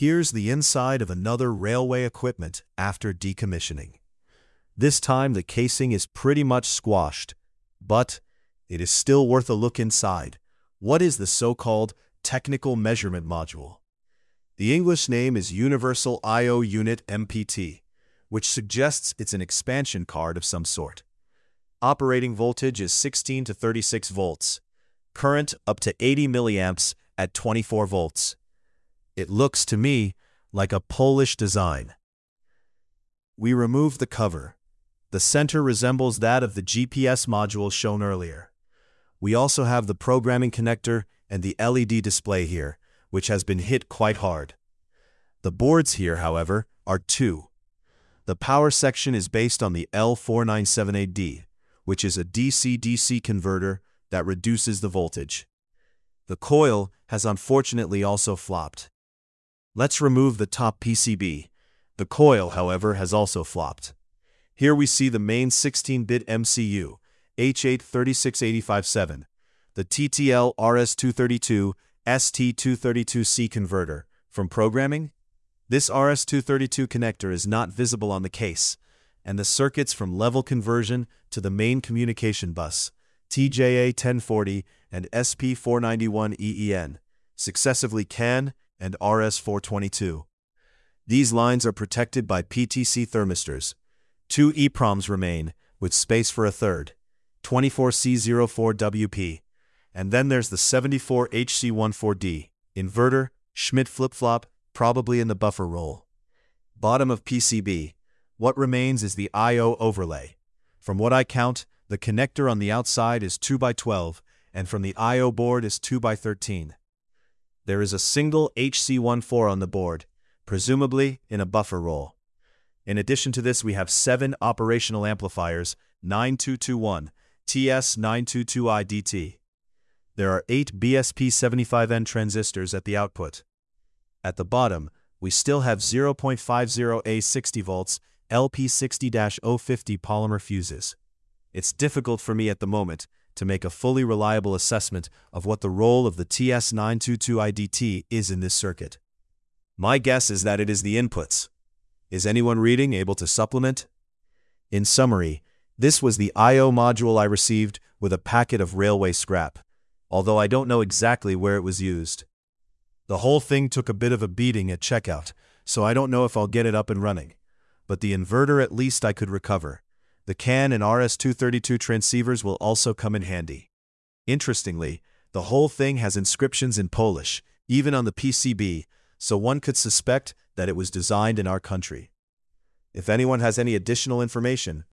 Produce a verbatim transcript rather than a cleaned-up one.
Here's the inside of another railway equipment after decommissioning. This time the casing is pretty much squashed, but it is still worth a look inside. What is the so-called Technical Measurement Module? The English name is Universal I O Unit M P T, which suggests it's an expansion card of some sort. Operating voltage is sixteen to thirty-six volts. Current up to eighty milliamps at twenty-four volts. It looks to me like a Polish design. We remove the cover. The center resembles that of the G P S module shown earlier. We also have the programming connector and the L E D display here, which has been hit quite hard. The boards here, however, are two. The power section is based on the L four nine seven eight D, which is a D C D C converter that reduces the voltage. The coil has unfortunately also flopped. Let's remove the top P C B. The coil, however, has also flopped. Here we see the main sixteen bit M C U, H eight three six eight five seven, the T T L R S two thirty-two S T two thirty-two C converter. From programming, this R S two thirty-two connector is not visible on the case, and the circuits from level conversion to the main communication bus, T J A ten forty and S P four ninety-one E E N, successively C A N and R S four twenty-two. These lines are protected by P T C thermistors. Two EPROMs remain, with space for a third, twenty-four C zero four W P, and then there's the seventy-four H C fourteen D, inverter, Schmidt flip-flop, probably in the buffer roll. Bottom of P C B. What remains is the I O overlay. From what I count, the connector on the outside is two by twelve, and from the I O board is two by thirteen. There is a single H C fourteen on the board, presumably in a buffer roll. In addition to this, we have seven operational amplifiers, nine two two one, T S nine two two I D T. There are eight B S P seventy-five N transistors at the output. At the bottom, we still have zero point five zero A sixty volts L P sixty dash zero fifty polymer fuses. It's difficult for me at the moment to make a fully reliable assessment of what the role of the T S nine two two I D T is in this circuit. My guess is that it is the inputs. Is anyone reading able to supplement? In summary, this was the I O module I received with a packet of railway scrap, although I don't know exactly where it was used. The whole thing took a bit of a beating at checkout, so I don't know if I'll get it up and running. But the inverter at least I could recover. The C A N and R S two thirty-two transceivers will also come in handy. Interestingly, the whole thing has inscriptions in Polish, even on the P C B, so one could suspect that it was designed in our country. If anyone has any additional information,